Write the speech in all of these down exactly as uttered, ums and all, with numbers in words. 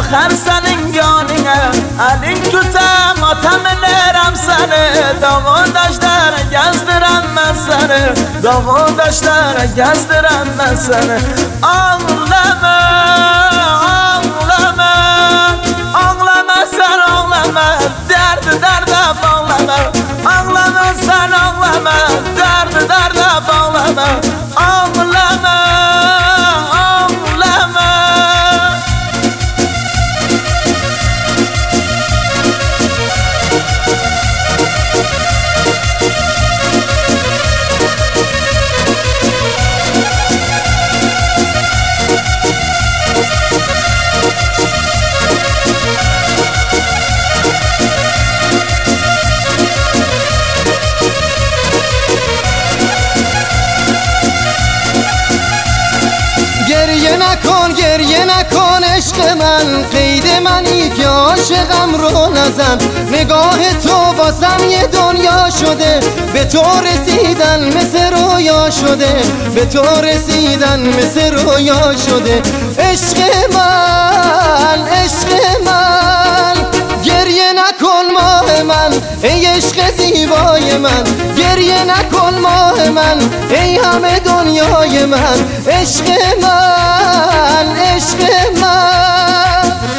آخر senin gönlüne elin tutam atam ederim seni. Dağın taşlara gezdirem ben seni, dağın taşlara gezdirem ben seni. Ağlama, ağlama, ağlama sen ağlama, derdi derde bağlama. Ağlama sen ağlama, derdi derde bağlama. Ağlama, ağlama. گریه نکن گریه نکن عشق من، قید منی که عاشقم رو نزن. نگاه تو واسم یه دنیا شده، به تو رسیدن مثل رویا شده، به تو رسیدن مثل رویا شده. عشق من عشق من، گریه نکن ماه من ای عشق زیبای من. گریه نکن ماه من ای همه دنیای من. عشق من عشق من.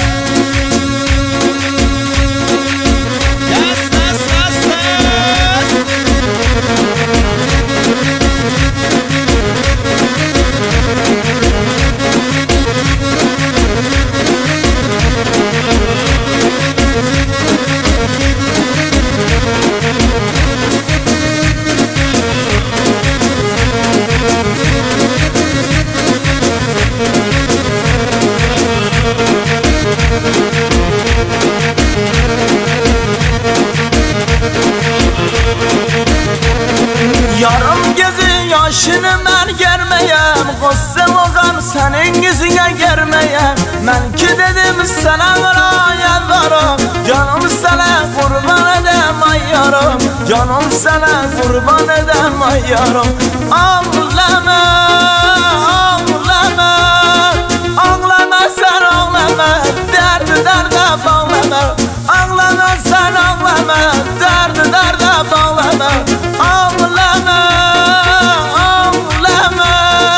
Yarım gözü yaşını ben görmeyem, Qıssın oğan senin yüzüne görmeyem. Ben ki dedim sana vurayım varım, canım sana kurban edem ay yarım, canım sana kurban edem ay yarım. Ağlama, ağlama, ağlama sen ağlama, derdi derde bağlama. Ağlama sen ağlama, derdi derde bağlama. Ağlama, ağlama.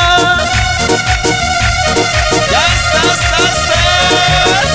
Yes, yes, yes, yes.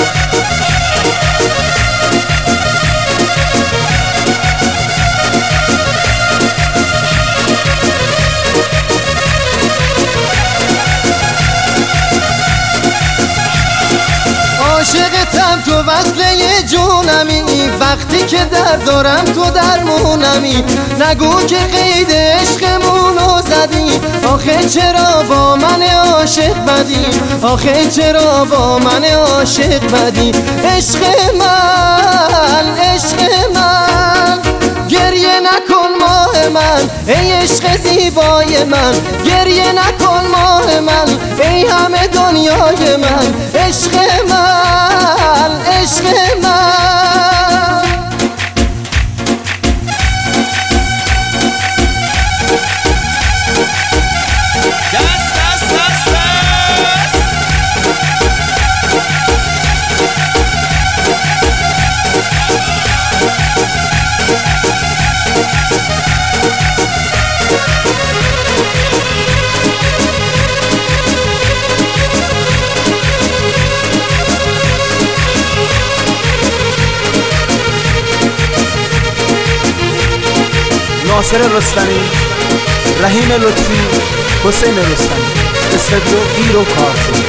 عاشقتم تو وصله جونمی، وقتی که درد دارم تو درمونمی. نگو که قید عشقمونو زدی، آخه چرا با من عاشق بدی، آخه چرا با من عاشق بدی. عشق من عشق من، گریه نکن ماه من ای عشق زیبای من. گریه نکن ماه من ای همه دنیای من. عشق من عشق من. Yes, yes, yes, yes. ناصر رستمی، رحیم لطفی، حسین رستمی، استودیو گیر و کارزو.